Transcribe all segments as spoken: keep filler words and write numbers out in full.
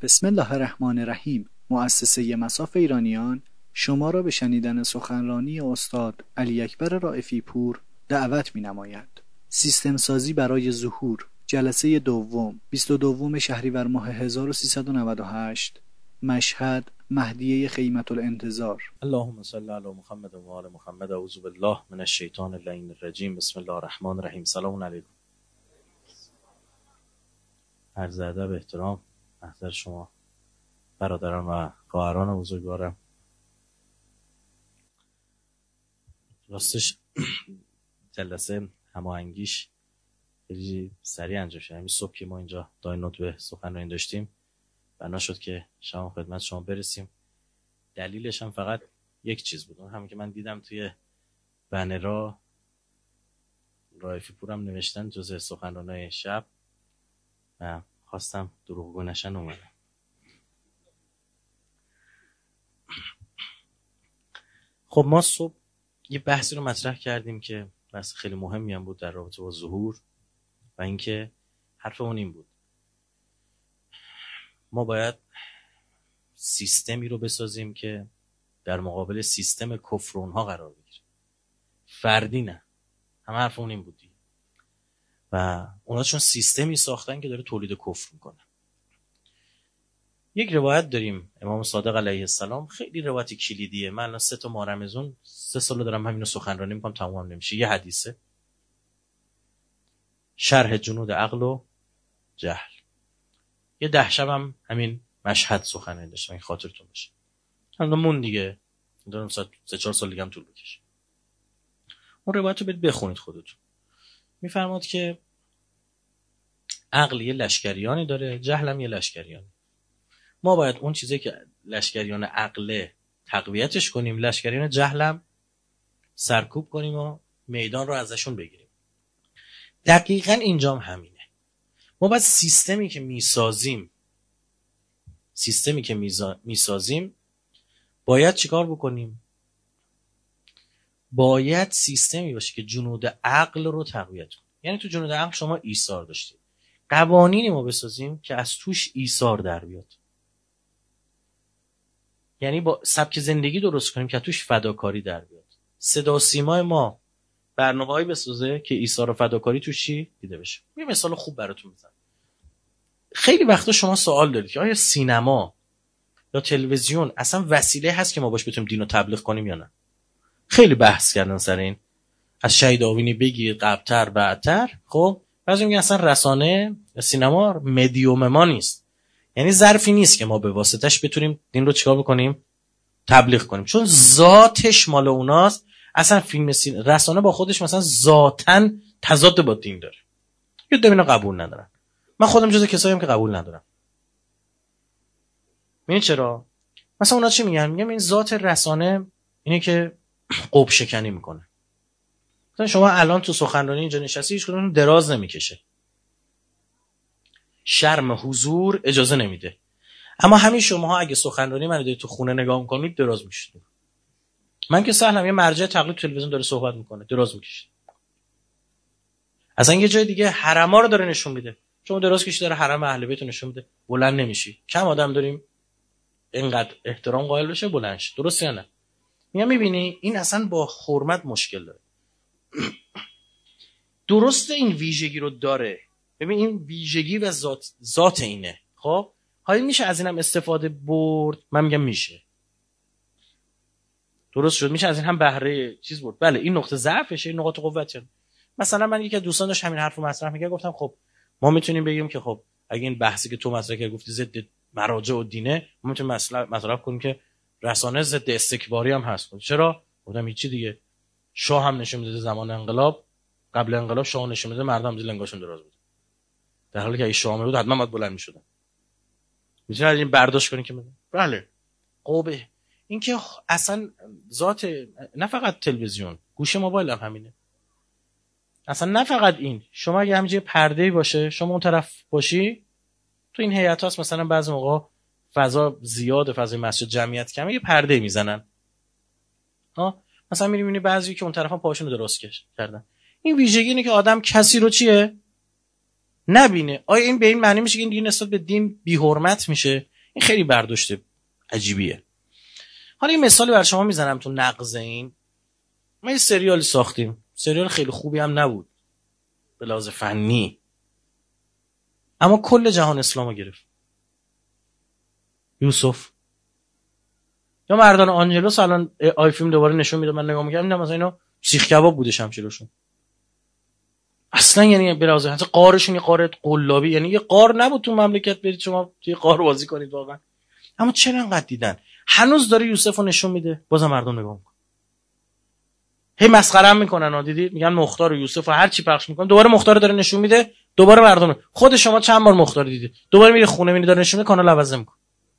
بسم الله الرحمن الرحیم. مؤسسه مصاف ایرانیان شما را به شنیدن سخنرانی استاد علی اکبر رائفی پور دعوت می‌نماید. سیستم سازی برای ظهور، جلسه دوم، بیست و دوم شهریور ماه هزار و سیصد و نود و هشت، مشهد، مهدیه خیمة الانتظار. اللهم صل علی محمد و آل محمد. اعوذ بالله من الشیطان اللعین الرجیم. بسم الله الرحمن الرحیم. سلام علیکم. عرض ادب و احترام محضر شما برادران و خواهران بزرگوارم. راستش جلسه هماهنگیش خیلی سریع انجام شد. همین صبح که ما اینجا داینوت به سخنرانی داشتیم بنا شد که شما خدمت شما برسیم. دلیلش هم فقط یک چیز بود، همین که من دیدم توی بنرها رائفی پورم نوشتن جزء سخنرانای شب و خواستم دروغگو نشن اومدم. خب ما صبح یه بحثی رو مطرح کردیم که بحث خیلی مهمی هم بود در رابطه با ظهور و اینکه حرفمون این بود ما باید سیستمی رو بسازیم که در مقابل سیستم کفر اونها قرار بگیره، فردی نه. همه حرفمون این بود و اونا چون سیستمی ساختن که داره تولید کفر میکنه. یک روایت داریم امام صادق علیه السلام، خیلی روایت کلیدیه. من الان سه تا ماه رمضان سه سال دارم همینو سخنرانی میکنم، تمام نمیشه. یه حدیثه، شرح جنود عقل و جهل. یه ده شبم همین مشهد سخنرانی داشتم، این خاطرتون باشه. الان مون دیگه دارم سه چهار سال دیگه هم طول بکشه. اون روایت رو برید بخونید خودتون. میفرماد که عقل یه لشکریانی داره، جهل هم یه لشکریانی. ما باید اون چیزی که لشکریان عقل تقویتش کنیم، لشکریان جهلم سرکوب کنیم و میدان رو ازشون بگیریم. دقیقاً اینجام همینه. ما باید سیستمی که میسازیم سیستمی که میزا... میسازیم باید چیکار بکنیم؟ باید سیستمی باشه که جنود عقل رو تقویت کنه. یعنی تو جنود عقل شما ایثار داشتید، قوانینی ما بسازیم که از توش ایثار در بیاد. یعنی با سبک زندگی درست کنیم که توش فداکاری در بیاد. صدا و سیمای ما برنامه‌ای بسازه که ایثار و فداکاری توش چی دیده بشه. یه مثال خوب براتون میزنم. خیلی وقتا شما سوال دارید که آیا سینما یا تلویزیون اصلا وسیله هست که ما باش بتونیم دین رو تبلیغ کنیم یا نه؟ خیلی بحث کردن سر این، از شهید آوینی بگیر قبل‌تر بعدتر. خب بعضی میگن اصلا رسانه سینما مدیوم ما نیست، یعنی ظرفی نیست که ما به واسطش بتونیم دین رو چیکار بکنیم؟ تبلیغ کنیم، چون ذاتش مال اوناست. اصلا فیلم سین... رسانه با خودش مثلا ذاتاً تضاد با دین داره. یه دمینا قبول ندارن. من خودم جزو کساییم که قبول ندارم. می‌دونی چرا؟ مثلا اونا چی میگن؟ میگن این ذات رسانه اینه که قب شکنی میکنه. مثلا شما الان تو سخنرانی اینجا نشستی، هیچ کدوم دراز نمیکشه، شرم حضور اجازه نمیده. اما همین شماها اگه سخنرانی من رو تو خونه نگاه میکنید دراز میکشید. من که سهلم یه مرجع تقلید تلویزیون داره صحبت میکنه دراز میکشید. اصلا یه جای دیگه حرما رو داره نشون میده، شما دراز کشید داره حرم اهل بیت رو نشون میده، بلند نمیشی. کم آدم داریم اینقدر احترام قائل بشه بلند شه. درسته یا نه؟ میگم میبینی این اصلا با حرمت مشکل داره. درسته این ویژگی رو داره. ببین این ویژگی و ذات ذات اینه. خب حالا میشه از اینم استفاده برد؟ من میگم میشه. درست شد، میشه از این هم بهره چیز برد. بله این نقطه ضعفشه، این نقاط قوته. مثلا من یکی از دوستان داشت همین حرفو مطرح میگه، گفتم خب ما میتونیم بگیم که خب اگه این بحثی که تو مطرح کردی گفتی ضد مراجع و دینه، ما میتونیم مثلا مطرح کنیم که رسانه ضد استکباری هم هست. چرا؟ گفتم هیچ چی دیگه. شاه هم نشون میده زمان انقلاب، قبل انقلاب شاه نشون میده مردم زیر لنگاشون دراز بود، در حالی که اگه شاه بود حتما باید بلند میشدن. میتونید این برداشت کنین که بله قوبه. این که اصلا ذات نه فقط تلویزیون، گوشه موبایل هم همینه. اصلا نه فقط این، شما اگه همینجوری پرده‌ای باشه شما اون طرف باشی، تو این هیئت هاست مثلا بعضی موقع فضا زیاده، فضای مسجد جمعیت کمه، یه پرده میزنن. ها مثلا می‌بینی بعضی که اون طرفا پاشون رو دراز کردن. این ویژگی اینه که آدم کسی رو چیه نبینه. آیا این به این معنی میشه که این دیگه نسبت به دین بی‌حرمت میشه؟ این خیلی برداشت عجیبیه. حالا این مثالی برای شما میزنم تو نقض این. ما یه سریالی ساختیم، سریال خیلی خوبی هم نبود به لحاظ فنی، اما کل جهان اسلامو گرفت. یوسف یا مردان آنجلوس الان آی فیلم دوباره نشون میده، من نگاه میکردم مثلا اینا سیخ کباب بوده شمشیرشون اصلا، یعنی به لحاظ حتی قارشون یه قاره قلابی، یعنی یه قار نبود تو مملکت برید شما توی قار بازی کنید واقعا. اما چرا انقدر دیدن؟ هنوز داره یوسفو نشون میده، بازم مردم نگاه میکنن، هی مسخره هم میکنن ها. دیدید میگن مختار و یوسف و هر چی پخش میکنن دوباره مختار داره نشون میده، دوباره مردم. خود شما چند بار مختار دیدید؟ دوباره میره خونه میبینید داره نشون میده، کانال عوض میکنه.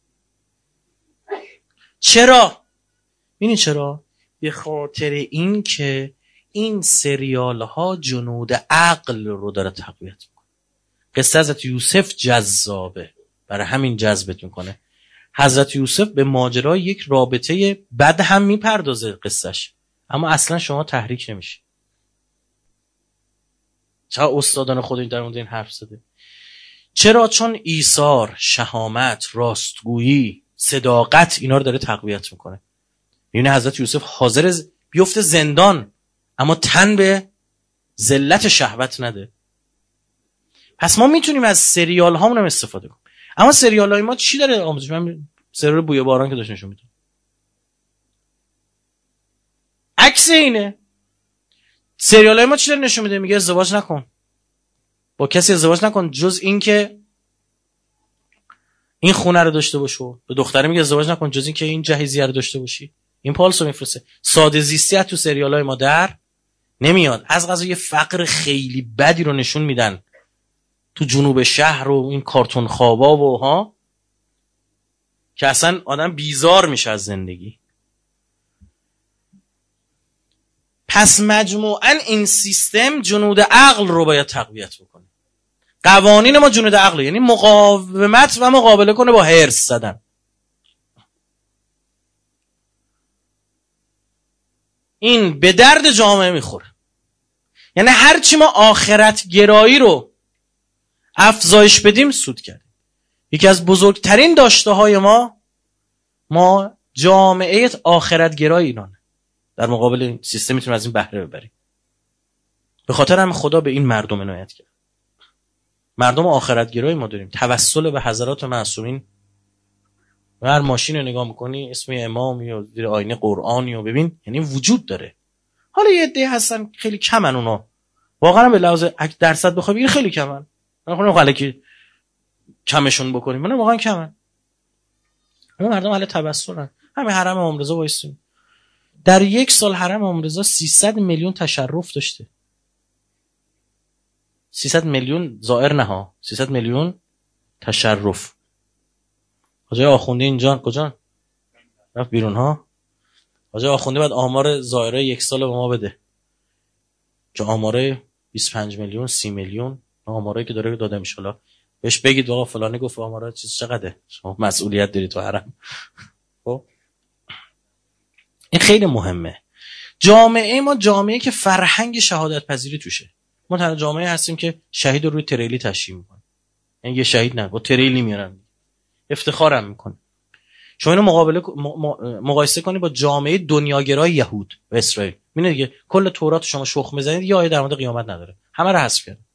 چرا؟ ببینید چرا؟ به خاطر این که این سریال ها جنود عقل رو داره تقویت میکنه. قصه حضرت یوسف جذابه، برای همین جذبت میکنه. حضرت یوسف به ماجرای یک رابطه بد هم میپردازه قصهش، اما اصلا شما تحریک نمیشی. چرا استادان خود در مورد این حرف زده؟ چرا؟ چون ایثار، شهامت، راستگویی، صداقت اینا رو داره تقویت میکنه. میبینه حضرت یوسف حاضر بیفته زندان اما تن به ذلت شهوت نده. پس ما میتونیم از سریال هامون هم استفاده کنیم. اما سریال های ما چی داره آموزش؟ من سریال بوی باران که داشت نشون میده عکس اینه. سریال های ما چی داره نشون میده؟ میگه ازدواج نکن، با کسی ازدواج نکن جز این که این خونه رو داشته باشو. به دختره میگه ازدواج نکن جز این که این جهیزیه رو داشته باشی. این پالسو میفرسته. ساده زیستی تو سریال های ما در نمیاد. از قضا یه فقر خیلی بدی رو نشون میدن تو جنوب شهر و این کارتون خوابا و ها، که اصلا آدم بیزار میشه از زندگی. پس مجموعاً این سیستم جنود عقل رو باید تقویت بکنه. قوانین ما جنود عقل، یعنی مقاومت و مقابله کنه با هرس زدن. این به درد جامعه میخوره. یعنی هرچی ما آخرت گرایی رو افزایش بدیم سود کردیم. یکی از بزرگترین داشته های ما ما جامعه آخرت گرای ایرانه. در مقابل این سیستم میتونیم از این بهره ببریم. به خاطر هم خدا به این مردم عنایت کرد. مردم آخرت گرای ما داریم. توسل به حضرات معصومین. هر ماشین رو نگاه میکنی اسم امامی و زیر آینه قرآنی و ببین، یعنی وجود داره. حالا یه عده هستن خیلی کمن اونا، واقعا به لحاظ درصد بخوای بگیر خیلی کمن. من خودم خاله که کمشون بکنیم، من واقعا کمن. اما مردم اهل تبصرن. همین حرم امام رضا وایسیم، در یک سال حرم امام رضا سیصد میلیون تشرف داشته. سیصد میلیون زائر نه ها، سیصد میلیون تشرف. حاجی آخوندی اینجا کجا رفت بیرون ها؟ حاجی آخوندی بعد آمار زائره یک سال به ما بده که آماره بیست و پنج میلیون سی میلیون آمارایی که داره داده میشه. حالا بهش بگید آقا فلانی گفت آماره چیز چقدره، شما مسئولیت داری تو حرم. خب این خیلی مهمه. جامعه ما جامعه که فرهنگ شهادت پذیری توشه. ما تنها جامعه هستیم که شهید رو روی تریلی تشییع میکنه. یعنی یه شهید نه، با تریلی میارن، افتخارم میکنه. شما اینو مقابله مقایسه کنید با جامعه دنیاگرای یهود و اسرائیل، میبینید دیگه کل تورات شما شخم بزنید یه آیه در مورد قیامت نداره، همه رو حذف کردن.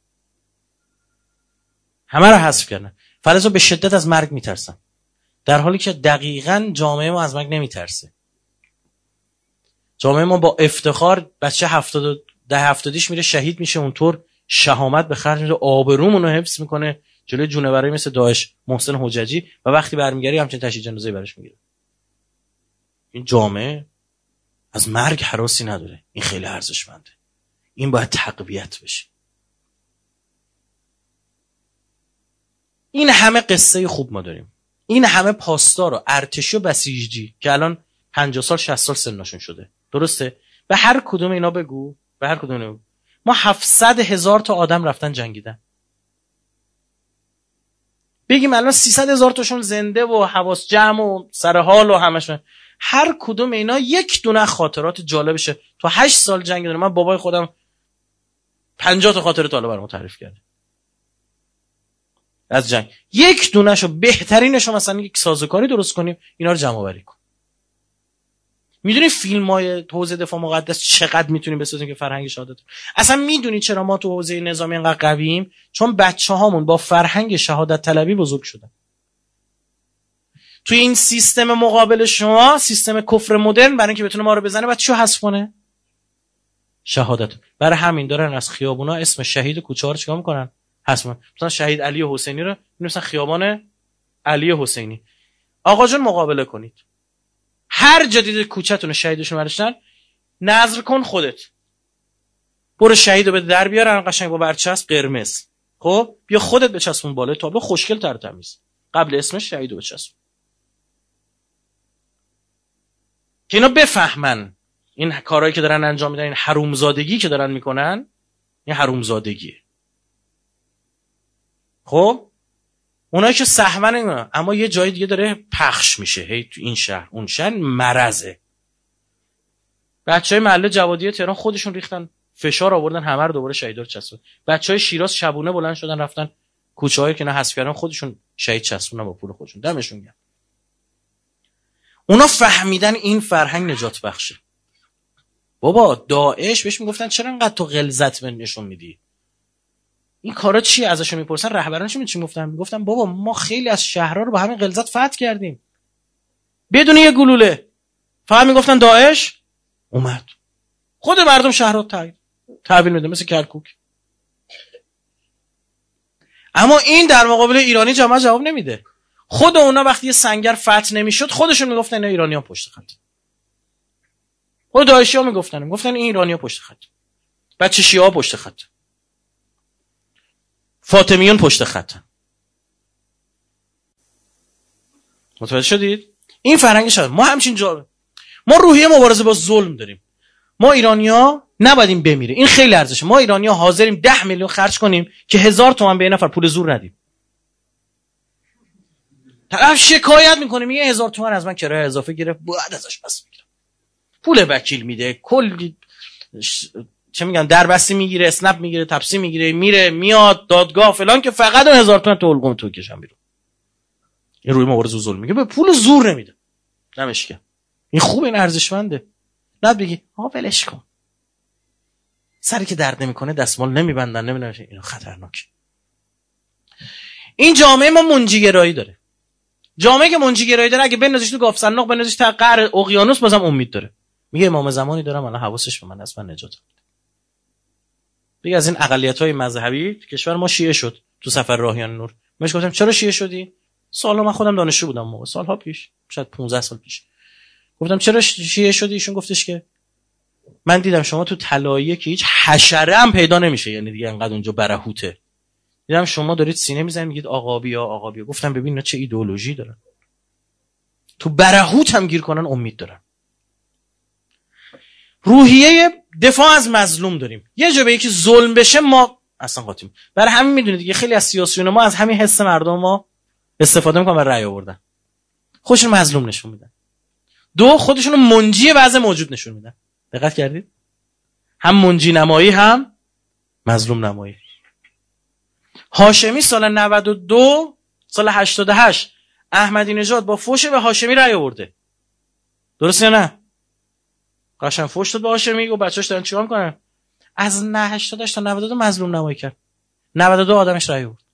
همه رو حذف کردن. فلسفه به شدت از مرگ میترسن، در حالی که دقیقاً جامعه ما از مرگ نمیترسه. جامعه ما با افتخار بچه هفتاد ده هفتادیش میره شهید میشه، اونطور شهامت به خرج میده، آبرومون رو حفظ میکنه جلوی جونورایی مثل داعش محسن حججی، و وقتی برمیگردی همچین تشییع جنازه‌ای براش میگیره. این جامعه از مرگ هراسی نداره. این خیلی ارزشمنده. این باید تقویت بشه. این همه قصه خوب ما داریم، این همه پاسدار و ارتشی و بسیجی که الان پنجاه سال شصت سال سنشون شده، درسته؟ به هر کدوم اینا بگو، به هر کدوم اینا بگو. ما هفتصد هزار تا آدم رفتن جنگیدن. بگیم الان سیصد هزار تاشون زنده و حواس جمع و سر حال و همشون، هر کدوم اینا یک دونه خاطرات جالبشه. تو هشت سال جنگ دارم. من بابای خودم پنجاه تا خاطره تا حالا برام تعریف کرده. از جنگ. یک دونهشو بهترینشو مثلا یک سازوکاری درست کنیم، اینا رو جمع آوری کن. میدونی فیلم‌های حوزه دفاع مقدس چقدر میتونیم بسازیم که فرهنگ شهادت. اصلا میدونی چرا ما تو حوزه نظامی انقدر قوییم؟ چون بچه‌هامون با فرهنگ شهادت طلبی بزرگ شدن. توی این سیستم مقابل شما، سیستم کفر مدرن، برای اینکه بتونه ما رو بزنه، بعد چیو حذف کنه؟ شهادت. برای همین دارن از خیابونا اسم شهید کوچه ها رو چیکار میکنن؟ حذف میکنن. مثلا شهید علی حسینی رو می‌نویسن خیابان علی حسینی. آقا جون مقابله کنید. هر جدید کوچه‌تون شهیدشون برشتن، نظر کن خودت. برو شهیدو به در بیار، قشنگ با برچسب قرمز. خب بیا خودت بچسبون بالای تابلو، خوشگل تر تمیز. قبل اسمش شهیدو بچسبون. که اینا بفهمن این کارهایی که دارن انجام میدن، این حرومزادگی که دارن میکنن، این حرومزادگیه. خب اونایی که سهمن اینا، اما یه جای دیگه داره پخش میشه، هی تو این شهر اون شهر مرزه. بچهای محله جوادی تهران خودشون ریختن فشار آوردن، همه رو دوباره شهیدا رو چسبوندن. بچهای شیراز شبونه بلند شدن رفتن کوچه‌هایی که نه حذف کردن خودشون شهید چسبوندن با پول خودشون. دمشون گرم. اونا فهمیدن این فرهنگ نجات بخشه. بابا داعش بهش میگفتن چرا انقدر تو غلظت نشون میدی؟ این کارا چی؟ ازشون میپرسن رهبرانش چی میگفتن؟ میگفتن بابا ما خیلی از شهرها رو با همین غلظت فتح کردیم بدون یه گلوله. فقط میگفتن داعش اومد، خود مردم شهرها تحویل میده مثل کرکوک. اما این در مقابل ایرانی جامعه جواب نمیده. خود اونا وقتی یه سنگر فتح نمیشد خودشون میگفتن اینا ایرانیان پشت خط. خود داعشی‌ها میگفتن میگفتن این ایرانی‌ها پشت خط. بچه شیعه‌ها پشت خط. فاطمیون پشت خط. متوجه شدید؟ این فرهنگ شد. ما همچین جا ما روحیه مبارزه با ظلم داریم. ما ایرانی‌ها نباید این بمیره. این خیلی ارزشه. ما ایرانی‌ها حاضریم ده میلیون خرج کنیم که هزار تومان به یه نفر پول زور ندیم. طرف شکایت میکنه میگه هزار تومان از من کرایه اضافه گرفت، باید ازش پس میگیرم. پول وکیل میده، کلی ش... چه میگم دربستی میگیره، اسنپ میگیره، تپسی میگیره، میره میاد دادگاه فلان که فقط اون هزار تومان تو الگوم تو کشم بیرون. این روی مبارزه با ظلم میگه به پول زور نمیده. نمیشه. این خوب، این ارزشمنده. نه بگی آقا ولش کن. سری که درد نمیکنه دستمال نمیبندن، نمیدونم اینو خطرناک. این جامعه ما منجیگرایی داره. جامعه که منجیگرایی داره اگه بندازیش تو گاف صندوق، بندازیش تا قعر اقیانوس، بازم امید داره. میگه امام زمانی دارم الان حواسش به من از من نجات بده. دیگه از این اقلیت‌های مذهبی تو کشور ما شیعه شد تو سفر راهیان نور. مش گفتم چرا شیعه شدی؟ سالا من خودم دانشجو بودم موقع، سالها پیش، شاید پانزده سال پیش. گفتم چرا شیعه شدی؟ ایشون گفتش که من دیدم شما تو طلاییه که هیچ حشره هم پیدا نمیشه، یعنی دیگه انقدر اونجا برهوته. دیدم شما دارید سینه میزنید میگید آقابیا آقابیا. گفتم ببین اینا چه ایدئولوژی دارن. تو برهوت هم گیر کنن امید دارن. روحیه دفاع از مظلوم داریم. یه جا به یکی ظلم بشه ما اصلا قاطیم. برای همین میدونید دیگه خیلی از سیاسیون ما از همین حس مردم ما استفاده میکنن و رأی آوردن. خودشون مظلوم نشون میدن. دو، خودشون منجی وضع موجود نشون میدن. دقت کردید؟ هم منجی نمایی هم مظلوم نمایی. هاشمی سال نود و دو، سال هشتاد و هشت احمدی نژاد با فوش به هاشمی رأی آورده. درسته یا نه؟ قشنگ فوش داد به هاشمی و بچه‌اش دارن چیکار میکنن؟ از نه هشتاد و هشت تا نود و دو مظلوم نمایی کرد. نود و دو آدمش رأی آورد.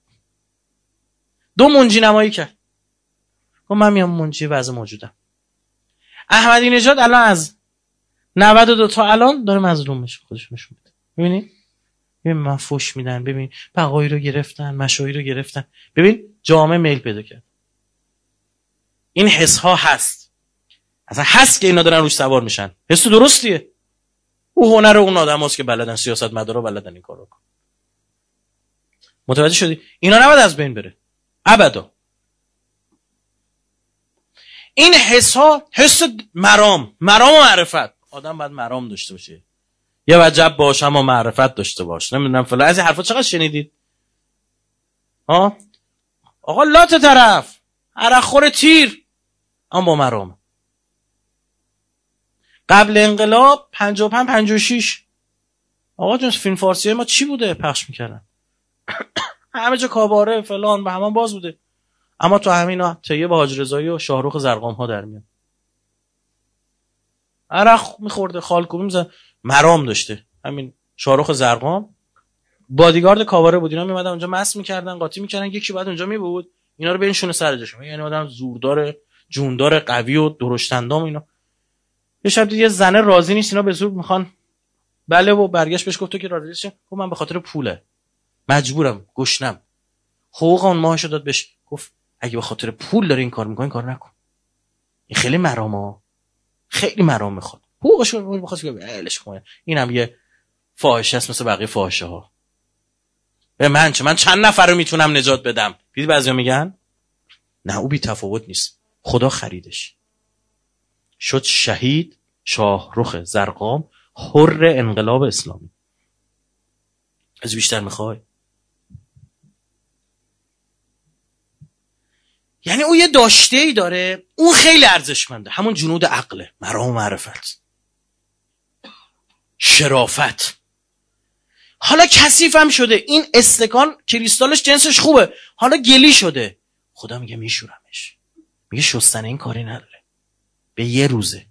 دو منجی نمایی کرد. و من میام منجی وضع موجودم. احمدی نژاد الان از نود و دو تا الان داره مظلوم میشه، خودش نشون میده. ببینید؟ ببین من فوش میدن، ببین بقایی رو گرفتن، مشایی رو گرفتن. ببین جامعه میل پیدا کرد. این حس ها هست. اصلا هست که اینا دارن روش سوار میشن. حس درستیه. او هنر اون آدماست که بلدن سیاست مدارا بلدن این کارو کنن. متوجه شدی؟ اینا نباید از بین بره. ابدا. این حس ها حس مرام، مرام و معرفت. آدم باید مرام داشته باشه. یه وجب باش اما معرفت داشته باش. نمیدونم فلان از این حرفا چقدر شنیدید؟ ها؟ آقا لات طرف، عرقخور تیر، اما با مرام. قبل انقلاب پنجاه و پنج پنجاه و شش آقا جون فیلم فارسی ما چی بوده پخش میکردن؟ همه جا کاباره فلان به همان باز بوده، اما تو همینا طیب حاج رضایی و شاهرخ زرقام ها در میاد. عرق میخورده، خالکوبی میزن، مرام داشته همین شاهرخ زرقام، بادیگارد کاباره بود، اینا میمدن اونجا مست میکردن، قاطی میکردن، یکی بعد اونجا میبود اینا رو بینشونه سر جاشون، یعنی آدم زوردار جوندار قوی و درشتندام اینا. یه شب دید یه زنه راضی نیست، اینا به زور میخوان بله و برگشت بهش گفت تو که راضی نیستی؟ گفت من به خاطر پوله مجبورم، گشنم. حقوق اون ماهشو داد بهش، گفت اگه به خاطر پول داری این کار میکنی این کار نکن، این خیلی مرامه، خیلی مرام میخواد، حقوقش رو میخواست که ولش کنه، اینم یه فاحشه است مثل بقیه فاحشه ها. به من چه، من چند نفر رو میتونم نجات بدم؟ دیدی بعضیا میگن نه او بی تفاوت نیست، خدا خریدش. شد شهید شاهرخ زرقام، حر انقلاب اسلامی. از بیشتر میخوای؟ یعنی او یه داشته ای داره، اون خیلی ارزشمنده، همون جنود عقله، مرام و معرفت، شرافت. حالا کثیف هم شده، این استکان کریستالش جنسش خوبه، حالا گلی شده، خدا میگه میشورمش، میگه شستن این کاری نداره، به یه روزه.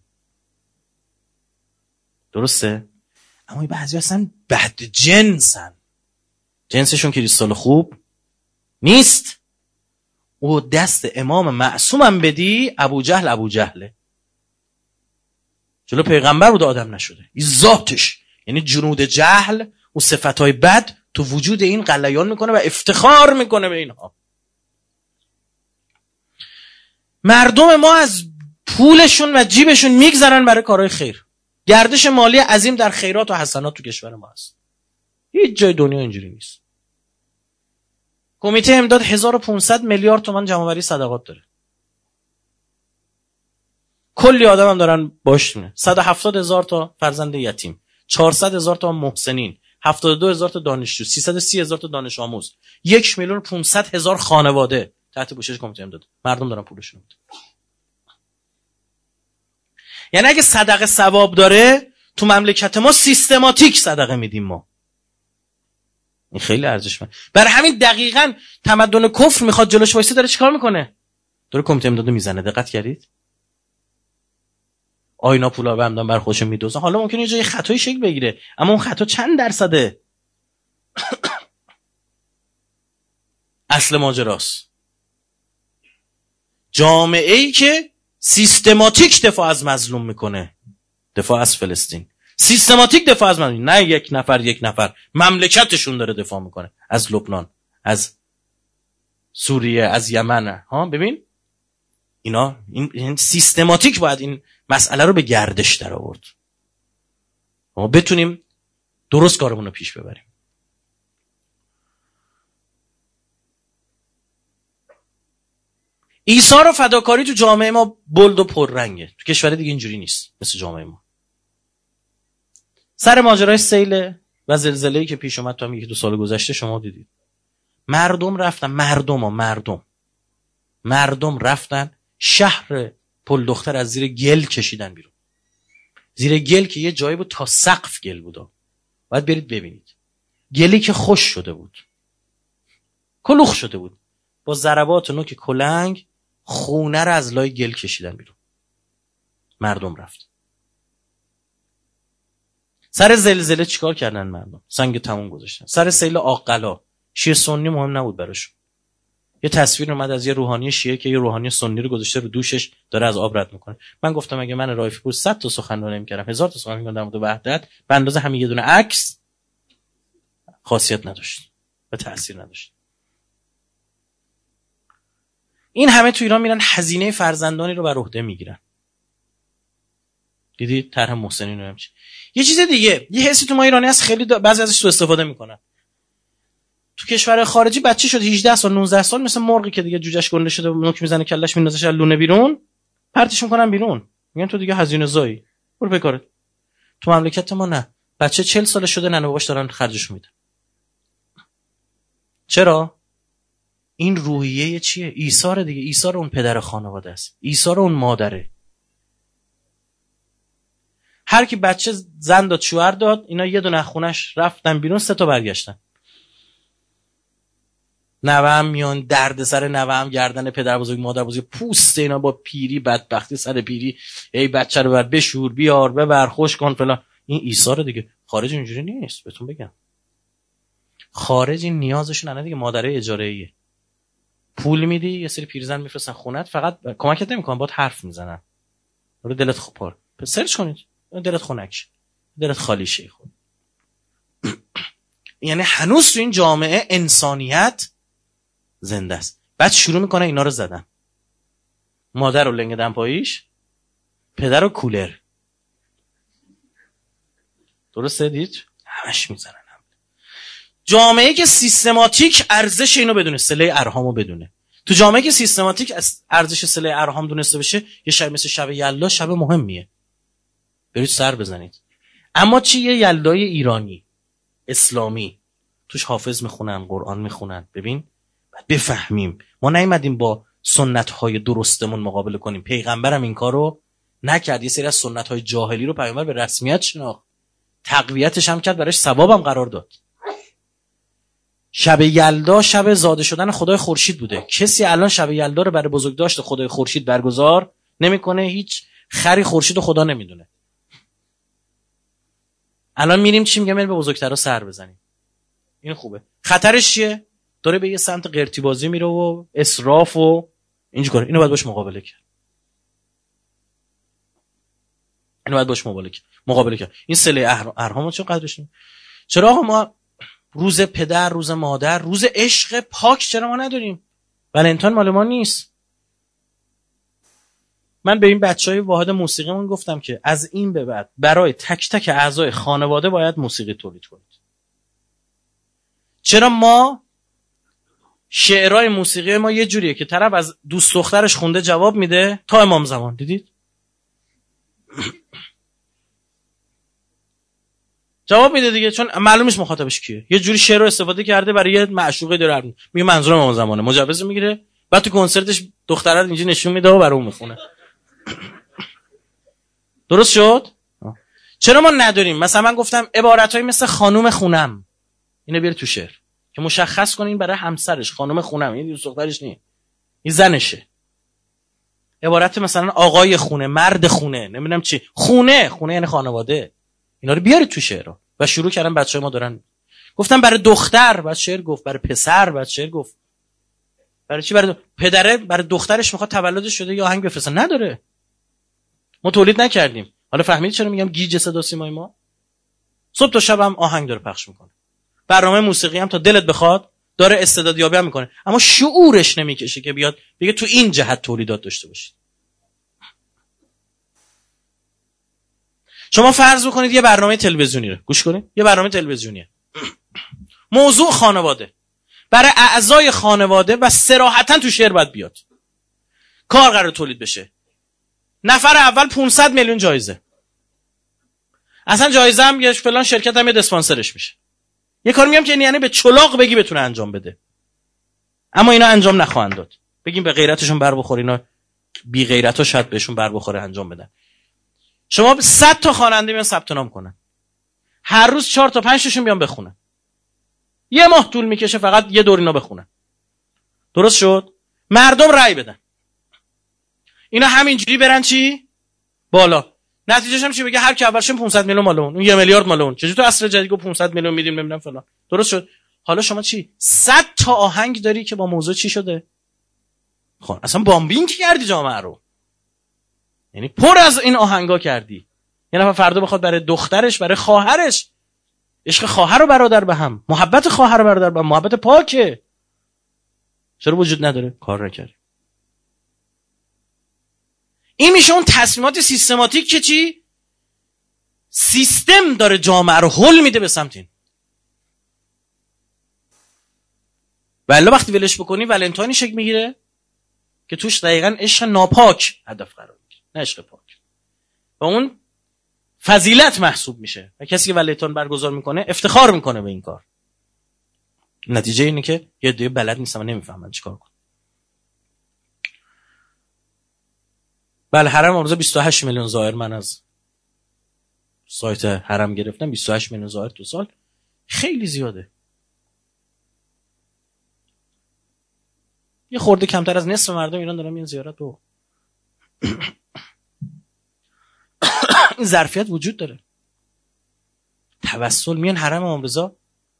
درسته؟ اما بعضی هستن بد جنسن، جنسشون کریستال خوب نیست. او دست امام معصومم بدی، ابو جهل ابو جهله، جلو پیغمبر بود آدم نشده، این ذاتش، یعنی جنود جهل و صفتهای بد تو وجود این غلیان میکنه و افتخار میکنه به اینها. مردم ما از پولشون و جیبشون میگذرن برای کارهای خیر. گردش مالی عظیم در خیرات و حسنات تو کشور ما هست، هیچ جای دنیا اینجوری نیست. کمیته امداد هزار و پانصد میلیارد تومان جمع‌آوری صدقات داره، کلی آدم هم دارن باش میرن، صد و هفتاد هزار تا فرزند یتیم، چهارصد هزار تا محسنین، هفتاد و دو هزار تا دانشجو، سیصد و سی هزار تا دانش آموز، یک میلیون و پانصد هزار خانواده تحت پوشش کمیته امداد. مردم دارن پولشون میدن. یعنی اگه صدقه ثواب داره تو مملکت ما سیستماتیک صدقه میدیم ما، این خیلی ارزشمند. برای همین دقیقاً تمدن کفر میخواد جلوش وایسه، داره چیکار میکنه؟ داره کمیته امداد میزنه. دقت کردید؟ آینا پولا به همدان بر خودش میدوزه. حالا ممکنه یه جای خطایی شکل بگیره، اما اون خطا چند درصده؟ اصل ماجراست جامعه ای که سیستماتیک دفاع از مظلوم میکنه، دفاع از فلسطین، سیستماتیک دفاع از مظلوم، نه یک نفر یک نفر، مملکتشون داره دفاع میکنه، از لبنان، از سوریه، از یمن. ها ببین اینا، این, این سیستماتیک باید این مسئله رو به گردش در آورد، ما بتونیم درست کارمون رو پیش ببریم. ایثار و فداکاری تو جامعه ما بلد و پررنگه، تو کشور دیگه اینجوری نیست مثل جامعه ما. سر ماجرای سیل و زلزله‌ای که پیش اومد تا یکی دو سال گذشته شما دیدید، مردم رفتن، مردم ها مردم مردم رفتن شهر پل دختر از زیر گل کشیدن بیرون، زیر گل که یه جایی بود تا سقف گل بود، باید برید ببینید، گلی که خوش شده بود، کلوخ شده بود، با ضربات نوک کلنگ خونه رو از لای گل کشیدن بیرون. مردم رفت. سر زلزله چیکار کردن مردم؟ سنگ تموم گذاشتن. سر سیل عاقلا، شیعه سنی مهم نبود براشون. یه تصویر اومد از یه روحانی شیعه که یه روحانی سنی رو گذاشته رو دوشش، داره از آب رد میکنه. من گفتم اگه من رایفی پور صد تا سخنرانی میکردم، هزار تا سخنرانی میکردم در مورد وحدت، به اندازه همین یه دونه عکس خاصیت نداشت و تأثیر نداشت. این همه تو ایران میرن هزینه فرزندانی رو بر عهده میگیرن. دیدید طرح محسنین رو همچین. یه چیز دیگه، یه حسی تو ما ایرانی هست، خیلی بعضی ازش سوء استفاده میکنن. تو کشور خارجی بچه شده هجده سال نوزده سال، مثل مرغی که دیگه جوجهش گنده شده، نوک میزنه کلش میندازش از لونه بیرون، پرتش میکنن بیرون، میگن تو دیگه هزینه زایی، برو بکارت. تو مملکت ما نه، بچه چهل سال شده ننه باباش دارن خرجش میدن. چرا؟ این روحیه چیه؟ ایثار دیگه، ایثار اون پدر خانواده است، ایثار اون مادره. هر کی بچه زن داد شوهر داد، اینا یه دونه خونش رفتن بیرون، سه تا برگشتن. نوام میان درد سر نوام گردن پدر بزرگ مادر بزرگ پوست اینا با پیری بدبختی سر پیری ای بچه رو بر بشور بیار ببر خوش کن فلان. این عیسی رو دیگه خارج اینجوری نیست. بهتون بگم خارج این نیازشون نه دیگه، مادره اجاره ایه، پول میدی یه سری پیرزن میفرستن خونت فقط کمکت نمیکنن، باهات حرف میزنن رو دلت خوب سرچ کنید دلت خنک دلت خالی شه خود. یعنی هنوز تو این جامعه انسانیت زنده است. بعد شروع میکنه اینا رو زدن، مادر رو لنگ دمپاییش، پدر رو کولر. درسته دید؟ همش میزنن. جامعه که سیستماتیک ارزش اینو بدونه، صله ارحامو بدونه. تو جامعه که سیستماتیک ارزش صله ارحام دونسته بشه، یه شب مثل شب یلدا شب مهمیه، برید سر بزنید. اما چی؟ یه یلدای ایرانی اسلامی توش حافظ میخونن، قرآن میخونن. ببین بعد بفهمیم ما نیومدیم با سنت‌های درستمون مقابله کنیم. پیغمبرم این کارو نکرد، یه سری از سنت‌های جاهلی رو پیغمبر به رسمیت شناخت، تقویتش هم کرد، براش ثوابم قرار داد. شب یلدا شب زاده شدن خدای خورشید بوده. کسی الان شب یلدا رو برای بزرگداشت خدای خورشید برگزار نمیکنه. هیچ خری خورشید و خدا نمیدونه. الان میریم چی میگم؟ بریم به بزرگترا سر بزنیم. این خوبه. خطرش چیه؟ داره به یه سمت قرتی بازی میره و اسراف و اینجوری کاره. اینو باید باش مقابله کرد. اینو باید باش مقابله کرد. مقابله کرد. این صله ارحام چه قدرش؟ چرا آقا ما روز پدر، روز مادر، روز عشق پاک چرا ما نداریم؟ ولنتاین مال ما نیست. من به این بچهای واحد موسیقیمون گفتم که از این به بعد برای تک تک اعضای خانواده باید موسیقی تولید کنید. چرا ما شعرهای موسیقی ما یه جوریه که طرف از دوست دخترش خونده جواب میده تا امام زمان. دیدید؟ جواب میده دیگه، چون معلومش مخاطبش کیه. یه جوری شعر رو استفاده کرده برای یه معشوقه داره میگه منظور امام زمانه، مجوز میگیره، بعد تو کنسرتش دختره رو اینجوری نشون میده و برای اون میخونه. درست شد؟ چرا ما نداریم؟ مثلا من گفتم عبارتایی مثل خانوم خونم اینو بیاره تو شعر که مشخص کنین برای همسرش خانوم خونم، این دوست دخترش نیست، این زنشه. عبارت مثلا آقای خونه، مرد خونه، نمیدونم چی، خونه، خونه یعنی خانواده. اینا رو بیارید تو شعر رو. و شروع کردن بچه‌ها ما دارن. گفتم برای دختر بعد شعر گفت، برای پسر بعد شعر گفت. برای چی؟ برای پدره برای دخترش میخواد تولدش شده یا آهنگ بفرسته، نداره. ما تولید نکردیم. حالا فهمید چرا میگم گیج صدا سیمای ما؟ صبح تا شب هم آهنگ داره پخش میکنه. برنامه موسیقی هم تا دلت بخواد داره استعدادیابی هم میکنه، اما شعورش نمیکشه که بیاد بگه تو این جهت تولیدات داشته باشید. شما فرض بکنید یه برنامه تلویزیونی رو گوش کنید، یه برنامه تلویزیونیه، موضوع خانواده، برای اعضای خانواده و صراحتاً تو شعر باید بیاد. کار قرار تولید بشه. نفر اول پانصد میلیون جایزه. اصلا جایزه هم یه فلان شرکت هم یه اسپانسرش میشه. یه کار میگم که یعنی به چلاق بگی بتونه انجام بده. اما اینا انجام نخواهند داد. بگیم به غیرتشون بر بخوره، اینا بی غیرتا شاید بهشون بر بخوره انجام بدن. شما صد تا خواننده میان ثبت نام کنن. هر روز چهار تا پنج تاشون بیان بخونن. یه ماه طول میکشه فقط یه دور اینا بخونن. درست شد؟ مردم رأی بدن. اینا همینجوری برن چی؟ بالا. نتیجهش هم چی؟ بگه هر کی اولش پانصد میلیون مال اون، اون یک میلیارد مال اون. چجوری تو عصر جدید پانصد میلیون میدیم نمیدونم فلان. درست شد؟ حالا شما چی؟ صد تا آهنگ داری که با موضوع چی شده؟ خب اصلا بامبینگ کردی جامعه رو. یعنی پر از این آهنگا کردی. یه نفر فردا بخواد برای دخترش، برای خواهرش، عشق خواهر و برادر به هم، محبت خواهر و برادر به هم، محبت پاکه، چرا وجود نداره؟ کار نکردی. این میشه اون تصمیمات سیستماتیک که چی؟ سیستم داره جامعه رو هل میده به سمت این. ولی وقتی ولش بکنی ولنتاینی شکل میگیره که توش دقیقاً عشق ناپاک هدف قرار میگیره، نه عشق پاک. و اون فضیلت محسوب میشه و کسی که ولنتاین برگزار میکنه افتخار میکنه به این کار. نتیجه اینه که یه دیگه بلد نیستم و نمیفهمن چیکار کنم. بله حرم امروز بیست و هشت میلیون زائر من از سایت حرم گرفتم. بیست و هشت میلیون زائر تو سال خیلی زیاده. یه خورده کمتر از نصف مردم ایران دارن میان زیارت رو. این ظرفیت وجود داره. توسل میان حرم امام رضا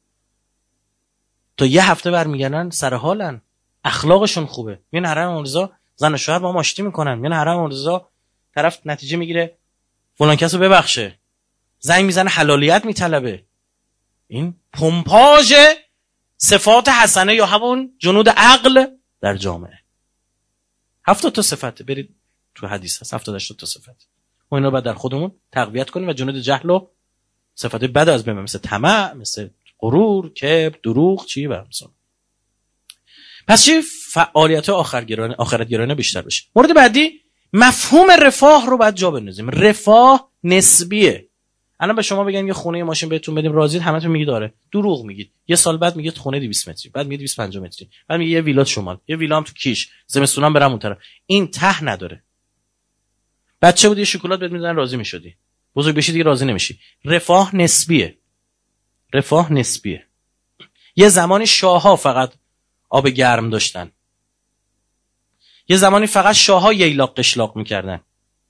تا یه هفته برمیگردن سر حالن، اخلاقشون خوبه. میان حرم امام رضا زن و شوهر با هم آشتی میکنن. میان حرم امام رضا طرف نتیجه میگیره فلان کسو ببخشه، زنگ میزنه حلالیت میطلبه. این پمپاژ صفات حسنه یا همون جنود عقل در جامعه. هفتاد تا صفت برید تو حدیث هست، هفتاد هشتاد تا صفت. ما اینا رو بعد در خودمون تقویت کنیم و جنود جهل و صفات بد از بین، مثل طمع، مثل غرور، کبر، دروغ، چی و مثلا. پس چی؟ فعالیت آخرگرایانه آخرتگرایانه بیشتر بشه. مورد بعدی مفهوم رفاه رو بعد جا بندازیم. رفاه نسبیه. الان به شما بگن یه خونه ماشین بهتون بدیم راضید، همتون میگید آره، دروغ میگید. یه سال بعد میگید خونه دویست متری، بعد میگید دویست و پنجاه متری، بعد میگید یه ویلا شمال، یه ویلا هم تو کیش، زمستونام برم اون طرف. این ته نداره. بچه بودی شکلات بهت میدن راضی میشدی، بزرگ بشی دیگه راضی نمیشی. رفاه نسبیه. رفاه نسبیه. یه زمانی شاه‌ها فقط آب گرم داشتن، یه زمانی فقط شاه‌ها ییلاق قشلاق میکردن،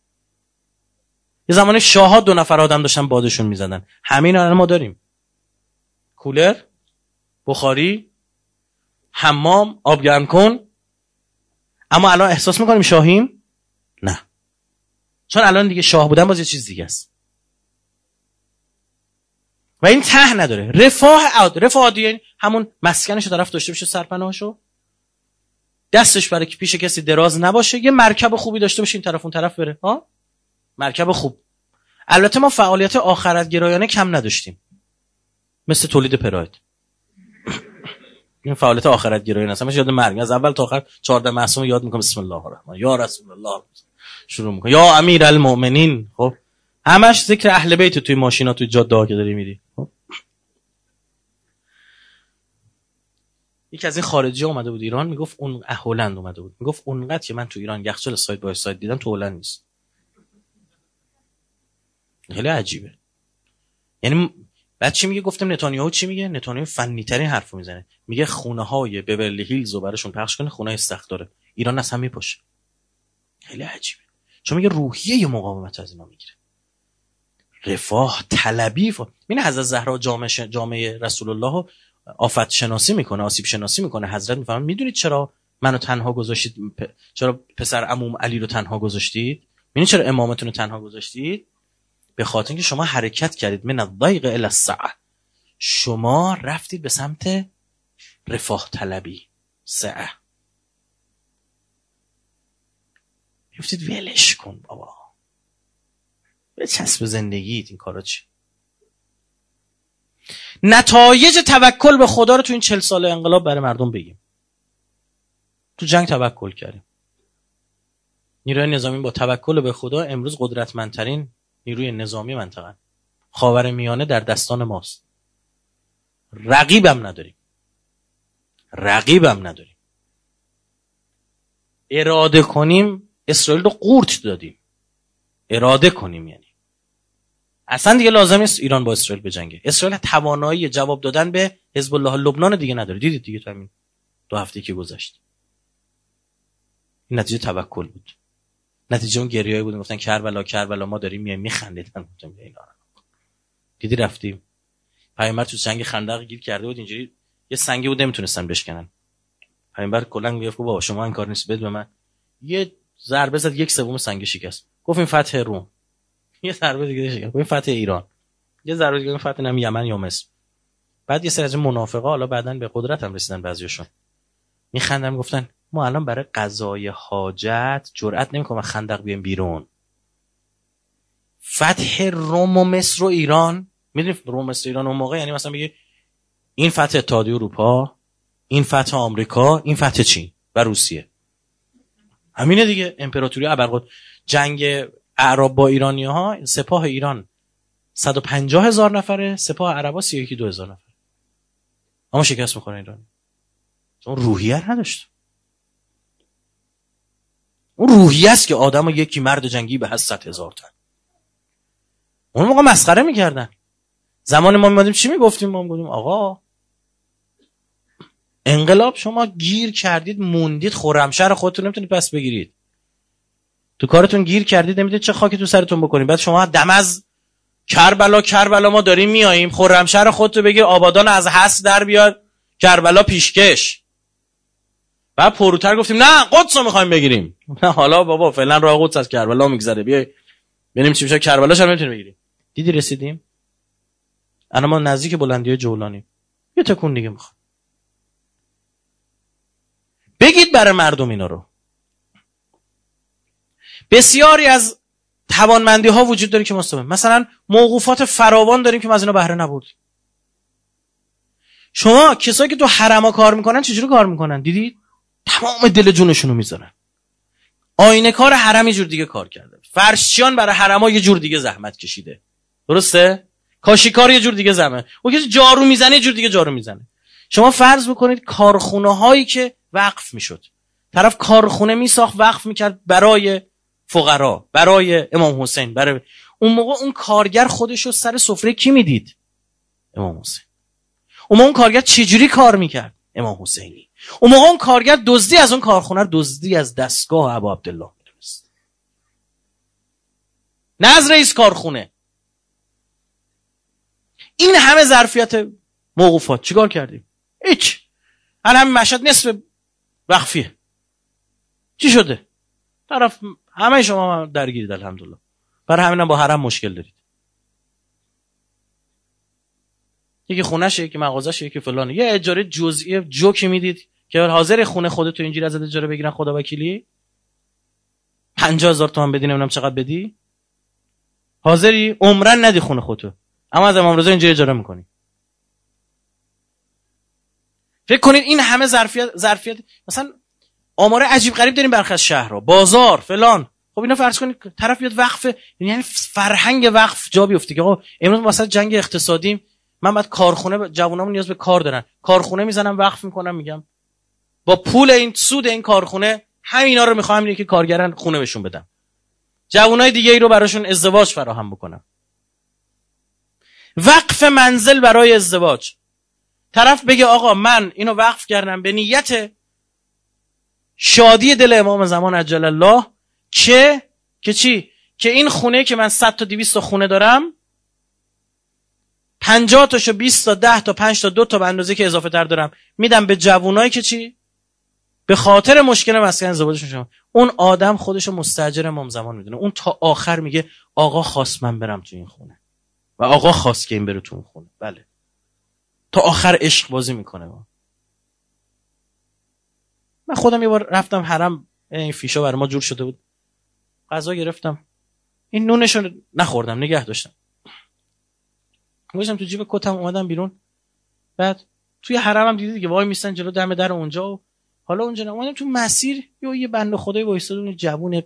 یه زمانی شاه‌ها دو نفر آدم داشتن بادشون میزدن. همین الان ما داریم. کولر، بخاری، حمام، آب گرم کن. اما الان احساس میکنیم شاهیم؟ نه، چون الان دیگه شاه بودن باز یه چیز دیگه است و این ته نداره. رفاه عاد رفاه عادی همون مسکنش رو طرف داشته باشه، سرپناهشو، دستش برای پیش کسی دراز نباشه، یه مرکب خوبی داشته باشه این طرف اون طرف بره. ها، مرکب خوب. البته ما فعالیت آخرتگرایانه کم نداشتیم، مثل تولید پراید. این فعالیت آخرتگرایانه است. همش یاد مرگ، از اول تا آخر چهارده معصوم یاد میکنم بسم الله الرحمن یا رسول الله شروع میکنه یا امیر المؤمنین. خب همش ذکر اهل بیت توی ماشینا توی جاده ها که داری میری. خب یکی از این خارجی اومده بود ایران، میگفت اون هلند اومده بود، میگفت اونقدر که من تو ایران یخچال ساید بای ساید دیدم تو هلند نیست. خیلی عجیبه. یعنی بعد چی میگه؟ گفتم نتانیاهو چی میگه؟ نتانیاهو فنی ترین حرفو میزنه، میگه خونه های بورلی هیلز رو براشون پخش کنه، خونه های سخت داره. ایران از هم میپاشه. خیلی عجیبه، چون میگه روحیه مقاومت از اینا میگیره. رفاه طلبی ف... میگه حضرت زهرا جامعه ش... جامعه رسول الله رو آفت شناسی میکنه، آسیب شناسی میکنه. حضرت میفهمن میدونید چرا منو تنها گذاشتید؟ پ... چرا پسر عموم علی رو تنها گذاشتید؟ میدونید چرا امامتون رو تنها گذاشتید؟ به خاطر اینکه شما حرکت کردید من الضیق الی السعه. شما رفتید به سمت رفاه طلبی، سعه. گفتید ولش کن بابا، بچسب زندگیت، این کارا چی؟ نتایج توکل به خدا رو تو این چهل سال انقلاب برای مردم بگیم. تو جنگ توکل کردیم. نیروی نظامی با توکل به خدا امروز قدرتمندترین نیروی نظامی منطقه. خاورمیانه در دستان ماست. رقیبم نداریم. رقیبم نداریم. اراده کنیم اسرائیل رو قورت دادیم. اراده کنیم یعنی اصلا دیگه لازم نیست ایران با اسرائیل بجنگه. اسرائیل توانایی جواب دادن به حزب الله لبنان دیگه نداره. دیدید دیگه تو همین دو هفته که گذشت. این نتیجه توکل بود. نتیجه اون گریه‌ای بود، گفتن کربلا کربلا ما داریم میایم، میخندیدن. گفتم اینا دیدی رفتیم. پیامبر تو سنگ خندق گیر کرده بود، اینجوری یه سنگی بود نمیتونستن بشکنن. پیامبر کلا میگفت بابا شما این کار نیست، بده به من. یه ضربه زد، یک سوم سنگ شکست. گفت این فتح روم. یه ضربه دیگه شکست، گفت این فتح ایران. یه ضربه دیگه فتح نم یمن یا مصر. بعد یه سری از منافقا حالا بعدن به قدرت هم رسیدن بعضیاشون. میخندن گفتن ما الان برای قضای حاجت جرئت نمیکنیم خندق بیایم بیرون. فتح روم و مصر و ایران، میدونید روم مصر ایران اون موقع یعنی مثلا بگی این فتح اتحادیه اروپا، این فتح آمریکا، این فتح چین و روسیه. همینه دیگه. امپراتوری ابرقدرت. جنگ اعراب با ایرانی‌ها، سپاه ایران صد و پنجاه هزار نفره، سپاه عربا سی و یک دو هزار نفر. اما شکست می‌خوره ایران. اون روحیه نداشت. اون روحیه است که آدمو یکی مرد جنگی به صد هزار تا. اون موقع مسخره می‌کردن. زمان ما می‌مدیم چی می‌گفتیم؟ ما می‌گفتیم آقا انقلاب شما گیر کردید، موندید، خرمشهر خودتون نمیتونید پس بگیرید. تو کارتون گیر کردید، نمیدونید چه خاکی تو سرتون بکنید. بعد شما دم از کربلا کربلا ما داریم میاییم، خرمشهر خودتو بگیر، آبادان از حس در بیاد، کربلا پیشکش. بعد پروتر گفتیم نه قدس رو میخوایم بگیریم. نه حالا بابا فعلا راه قدس از کربلا میگذره، بیای ببینیم چی میشه. کربلاش هم نمیتونیم بگیریم. دیدی رسیدیم؟ الان ما نزدیک بلندیای جولانیم. یه تکون دیگه میخوام. بگید برای مردم اینا رو. بسیاری از توانمندی ها وجود داره که مستقیم، مثلا موقوفات فراوان داریم که ما از اینا بهره نبردیم. شما کسایی که تو حرما کار میکنن چجوری کار میکنن دیدید؟ تمام دل جونشونو میذارن. آینه کار حرم یه جور دیگه کار کرده، فرشچیان برای حرما یه جور دیگه زحمت کشیده، درسته؟ کاشیکار یه جور دیگه زحمت، اون کسی جارو میزنه یه جور دیگه جارو میزنه. شما فرض بکنید کارخونه هایی که وقف میشد، طرف کارخونه میساخت وقف میکرد برای فقرا، برای امام حسین، برای اون موقع اون کارگر خودشو سر سفره کی میدید؟ امام حسین. اون موقع اون کارگر چجوری کار میکرد؟ امام حسینی. اون موقع اون کارگر دزدی از اون کارخونه، دزدی از دستگاه ابا عبدالله میدونست، نه از رئیس کارخونه. این همه ظرفیت موقوفات چیکار کردیم؟ هیچ. الان همین مشهد نصف وقفیه. چی شده؟ طرف همه شما درگیرید الحمدلله. برای همینم با حرم مشکل دارید. یکی خونه‌شه، یکی مغازه‌شه، یکی فلانه. یه اجاره جزئی جوکی میدید که حاضر خونه خودت اینجوری ازت اجاره بگیرن خدا وکیلی؟ پنجاه هزار تومان بدی نمیدونم چقدر بدی؟ حاضری عمرن ندی خونه خودتو، اما از امام رضا اینجوری اجاره میکنی. فکر کنید این همه ظرفیت ظرفیت مثلا آمار عجیب غریب داریم برخی از شهرها، بازار فلان. خب اینا فرض کنید طرف بیاد وقف، یعنی فرهنگ وقف جا بیفته که آقا امروز مثلا جنگ اقتصادی، من بعد کارخونه، جوونامون نیاز به کار دارن، کارخونه میزنم وقف میکنم، میگم با پول این سود این کارخونه همینا رو میخوام اینه که کارگران خونه بهشون بدم، جوونای دیگه ای رو براشون ازدواج فراهم بکنم. وقف منزل برای ازدواج. طرف بگه آقا من اینو وقف کردم به نیت شادی دل امام زمان عجل الله، که که چی؟ که این خونه که من صد تا دویست تا خونه دارم، پنجاه تاشو بیست تا ده تا پنج تا دو تا به اندازه که اضافه تر دارم میدم به جوونایی که چی؟ به خاطر مشکل مسکن ازدواجشون شدن. اون آدم خودشو مستاجر امام زمان میدونه. اون تا آخر میگه آقا خواست من برم تو این خونه و آقا خواست که این بره تو اون خونه. بله. تا آخر عشق بازی میکنه. ما. من خودم یه بار رفتم حرم، این فیشا برای ما جور شده بود، غذا گرفتم، این نونشو نخوردم، نگه داشتم، گذاشتم تو جیب کتم، اومدم بیرون. بعد توی حرمم دیدی دیگه وای میستن جلو دم در اونجا، و حالا اونجا اومدم تو مسیر، یه یه بنده خدای وایساده، اون جوون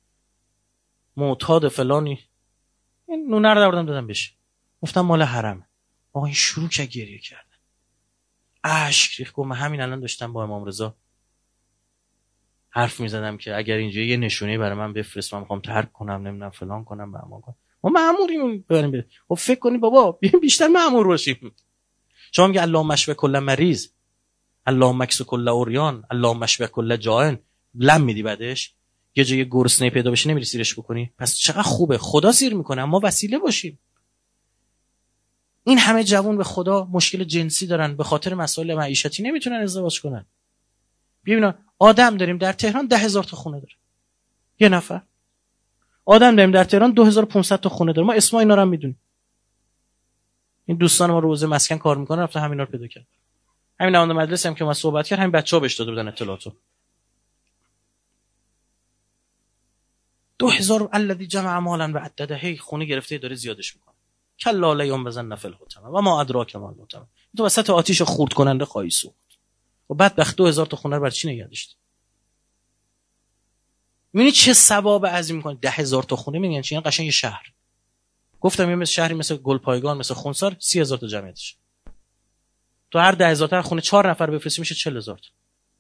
معتاد فلانی، این نونه رو آوردم دادم بهش، گفتم مال حرم. آقا این شروع که گریه کردن، اشک ریخت. گفتم همین الان داشتم با امام رضا حرف میزدم که اگر اینجا یه نشونه برای من بفرست، من میخوام ترک کنم، نمیدونم فلان کنم، به امان کنم. ما مأموریم بریم بریم. خب فکر کنی بابا بیایم بیشتر مأمور باشیم. شما میگه اللهم اشفی کل مریض، اللهم اکس کل اوریان، اللهم اشفی کل جائع، لم میدی بعدش یه جای گرسنه پیدا بشه نمیری سیرش بکنی. پس چقدر خوبه خدا سیر میکنه، اما وسیله باشیم. این همه جوان به خدا مشکل جنسی دارن، به خاطر مسائل معیشتی نمیتونن ازدواج کنن. ببین آدم داریم در تهران ده هزار تا خونه داره یه نفر، آدم داریم در تهران دو هزار و پانصد تا خونه داره. ما اسما اینا رو هم میدونیم. این دوستان ما رو حوزه مسکن کار میکنن، رفتن همینا رو پیدا کرد. همین نماینده مجلس هم که ما صحبت کرد، همین بچه‌ها بهش داده بودن اطلاعاتو. دو هزار الذی جمع مالا و عدده، هی خونه گرفته داره زیادش میکنه. کلا لیوم بزن نفل حتما و ما ادراک ما الحطمه. تو وسط آتیش خورد کننده خواهی سوخت. و بعد بخت دو هزار تا خونه رو برای چی نگه داشت؟ می‌بینی چه ثواب عظیم می‌کنه. ده هزار تا خونه میگن چی؟ یعنی قشنگ یه شهر. گفتم یه مثل شهری مثل گلپایگان، مثل خونسار، سی هزار تا جمعیتش. تو هر ده هزار تا خونه چهار نفر بفرستی میشه چهل هزار تا.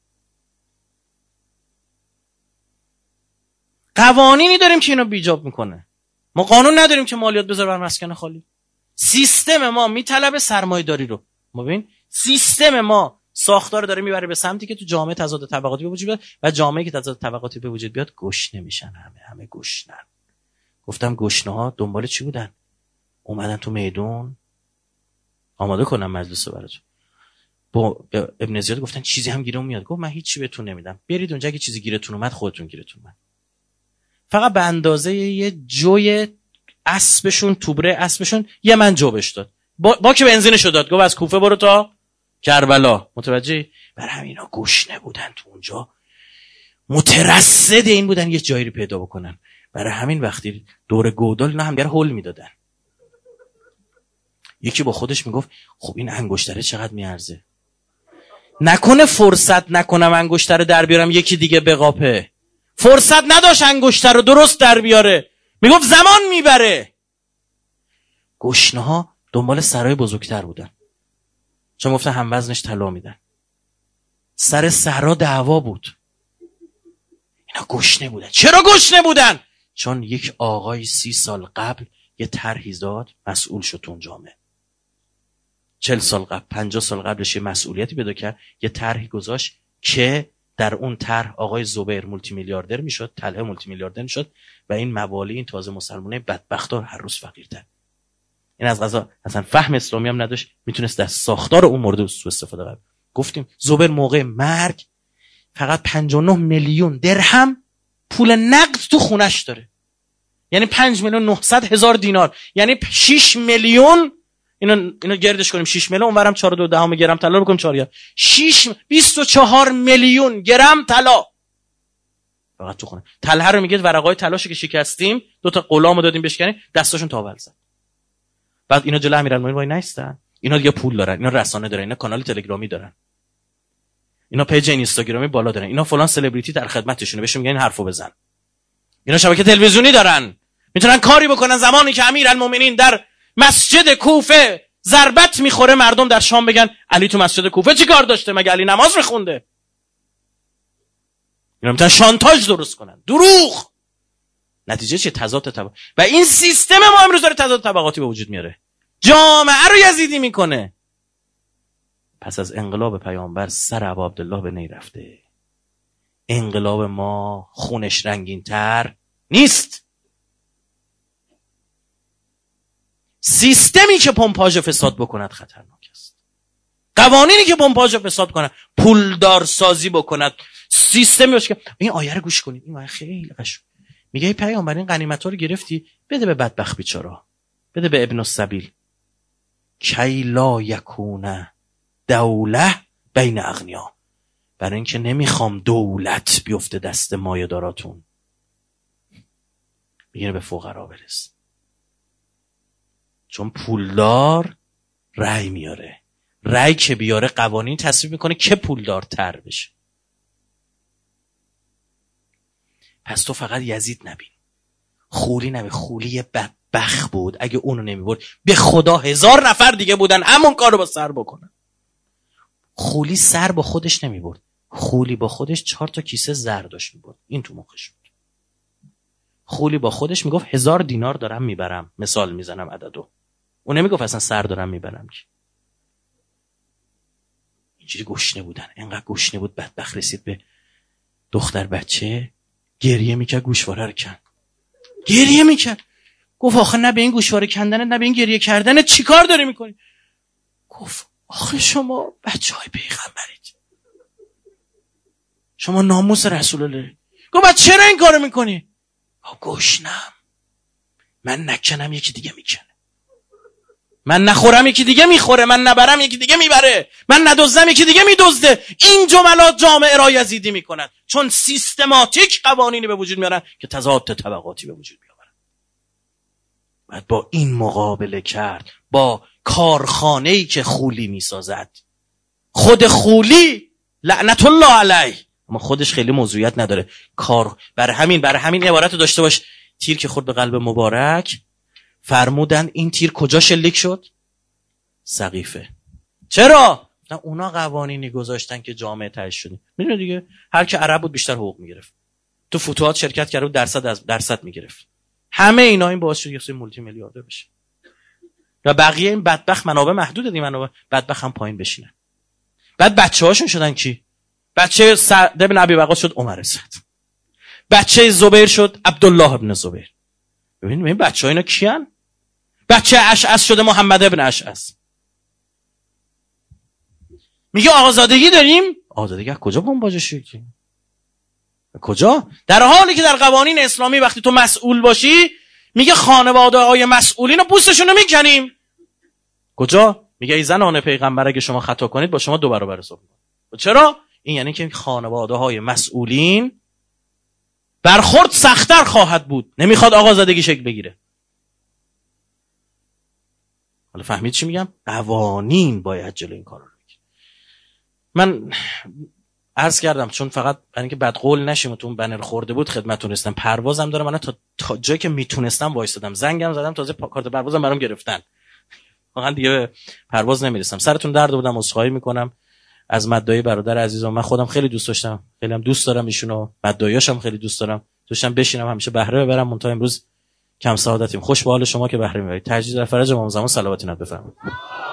قوانینی داریم که اینو بیجاب میکنه. ما قانون نداریم که مالیات بذاره بر مسکن خالی. سیستم ما میطلبه سرمایه‌داری رو. ما ببین سیستم ما ساختار داره میبره به سمتی که تو جامعه تضاد طبقاتی به وجود بیاد و جامعه‌ای که تضاد طبقاتی به وجود بیاد گشنه میشن. همه همه گشنن. گفتم گشنه‌ها دنبال چی بودن؟ اومدن تو میدون آماده کنم مجلس براتون. با ابن زیاد گفتن چیزی هم گیرمون میاد. گفت من هیچی بهتون نمیدم، برید اونجا که چیزی گیرتون اومد خودتون گیرتون اومد. فقط به اندازه یه جوی اسبشون، توبره اسبشون یه من جوبش داد، با, با که بنزینشو داد. گفت از کوفه برو تا کربلا. متوجه؟ بر همینا گشنه بودن تو اونجا، مترصد این بودن یه جایی رو پیدا بکنن. برای همین وقتی دور گودال اینا همدیگه هول میدادن. یکی با خودش میگفت خب این انگشتره چقدر میارزه، نکنه فرصت نکنم انگشتر در بیارم یکی دیگه بقاپه. فرصت نداشت انگشتر رو درست در بیاره، میگفت زمان میبره. گشنه ها دنبال سرای بزرگتر بودن، چون گفتن هم وزنش طلا میدن. سر صحرا دعوا بود. اینا گشنه بودن. چرا گشنه بودن؟ چون یک آقای سی سال قبل یه طرحی داد، مسئول شد اون جامعه. چل سال قبل، پنجاه سال قبلش یه مسئولیتی پیدا کرد، یه طرحی گذاشت که در اون طرح آقای زبیر مولتی میلیاردر میشد، طلحه مولتی میلیاردر میشد و این موالی، این تازه مسلمانای بدبختار هر روز فقیرتر. این از قضا اصلا فهم اسلامی هم نداشت، میتونست در ساختار اون مورد سوء استفاده کنه. گفتیم زبیر موقع مرگ فقط پنجاه و نه میلیون درهم پول نقد تو خونش داره، یعنی پنج میلیون و نهصد هزار دینار، یعنی شش میلیون. اینو اینو گردش کنیم شش میلیون، اونورم چهار و دو دهم گرم طلا بکنیم چهار یا شش بیست و چهار میلیون گرم طلا فقط تو خونه. طلحه رو میگه ورقای طلاشو که شکستیم، دو تا غلامو دادیم بشکنیم، دستاشون تاول زد. بعد اینا جلوی امیرالمومنین وای نایستن، اینا دیگه پول دارن، اینا رسانه دارن، اینا کانال تلگرامی دارن، اینا پیج اینستاگرامی بالا دارن، اینا فلان سلبریتی در خدمتشونه، بهشون میگن این حرفو بزن. اینا شبکه تلویزیونی دارن، میتونن کاری بکنن. زمانی که امیرالمومنین در مسجد کوفه ضربت میخوره، مردم در شام بگن علی تو مسجد کوفه چی کار داشته؟ مگه علی نماز میخونده؟ اینا میتونن شانتاژ درست کنن. دروغ. نتیجه چیه؟ تضاد طبقاتی. و این سیستم ما امروز داره تضاد طبقاتی به وجود میاره، جامعه رو یزیدی میکنه. پس از انقلاب پیامبر سر ابا عبدالله به نی رفته. انقلاب ما خونش رنگین تر نیست. سیستمی که پمپاژ فساد بکند خطرناک است. قوانینی که پمپاژ فساد کنند، پولدار سازی بکند، سیستمی باشه که این آیه رو گوش کنید. این آیه خیلی قشنگ میگه ای پیامبر این غنیمت‌ها رو گرفتی، بده به بدبخت بیچاره‌ها، بده به ابن السبیل، کی لا یکونه دوله بین اغنیا، برای اینکه نمیخوام دولت بیفته دست مایه‌داراتون، میگه به فقرا برس. چون پولدار رأی میاره، رأی که بیاره قوانین تصویب میکنه که پولدارتر بشه. پس تو فقط یزید نبین، خولی نبین. خولی بدبخت بود، اگه اونو نمیبرد به خدا هزار نفر دیگه بودن همون کارو با سر بکنن. خولی سر با خودش نمیبرد، خولی با خودش چهار تا کیسه زر داشت میبرد، این تو مخش بود. خولی با خودش میگفت هزار دینار دارم میبرم، مثال میزنم عددو، اون نمیگفت اصلا سر دارم میبرم. که اینجوری گشنه بودن، اینقدر گشنه بود بدبخت رسید به دختر بچه، گریه میکرد، گوشواره رو کند، گریه میکرد. گفت آخه نه به این گوشواره کندنت نه به این گریه کردنت چی کار داری میکنی؟ گفت آخه شما بچه های پیغمبرید، شما ناموس رسول الله. گفت چرا این کارو میکنی؟ گشنم، من نکنم یکی دیگه میکنه، من نخورم یکی دیگه میخوره، من نبرم یکی دیگه میبره، من ندزدم یکی دیگه میدزده. این جملات جامعه را یزیدی میکنن، چون سیستماتیک قوانینی به وجود میارن که تضاد طبقاتی به وجود میارن. بعد با این مقابله کرد با کارخانه‌ای که خولی میسازد. خود خولی لعنت الله علیه، اما خودش خیلی موضوعیت نداره. کار برای همین برای همین عبارت داشته باش، تیر که خورد به قلب مبارک، فرمودن این تیر کجا شلیک شد؟ سقیفه. چرا؟ نه اونا قوانینی گذاشتن که جامعه تهش شدیم. میدونی دیگه، هر که عرب بود بیشتر حقوق میگرفت، تو فتوحات شرکت کرده بود درصد از درصد میگرفت. همه اینا این باعث شد یه مولتی میلیاردر بشه و بقیه این بدبخت منابع محدود، این منابع بدبخت هم پایین بشینن. بعد بچه‌هاشون شدن کی؟ بچه سعد بن ابی وقاص شد عمر سعد، بچه زبیر شد عبدالله ابن زبیر. ببین ببین بچه‌ها اینا کیان؟ بچه اشعث شده محمد ابن اشعث. میگه آزادگی داریم؟ آزادگی از کجا بمباجه شد؟ کجا؟ در حالی که در قوانین اسلامی وقتی تو مسئول باشی میگه خانواده های مسئولین رو پوستشون رو میکنیم. کجا؟ میگه ای زنان پیغمبر اگه شما خطا کنید با شما دو برابر حساب میکنم. چرا؟ این یعنی که خانواده های مسئولین برخورد سخت‌تر خواهد بود. نمیخواد آقازادگی شکل بگیره. حالا فهمید چی میگم؟ قوانین باید جلوی این کارا رو بگیره. من عرض کردم چون فقط برای اینکه بدقول نشیم و تو اون بنر خورده بود خدمتتون رسیدم. پروازم دارم، من تا, تا جایی که میتونستم وایسادم، زنگم زدم، تازه کارت پروازم برام گرفتن، واقعا دیگه به پرواز نمیرسم. سرتون درد بودم، عذرخواهی میکنم از مدعی برادر عزیزم. من خودم خیلی دوست داشتم، خیلی هم دوست دارم ایشونو، مدعیاشم خیلی دوست دارم، دوستم بشینم همیشه بهره ببرم. منتها امروز کم سعادتیم. خوش به حال شما که بهره میبرید. تجدید فرج امام زمان صلوات نت بفرمایید.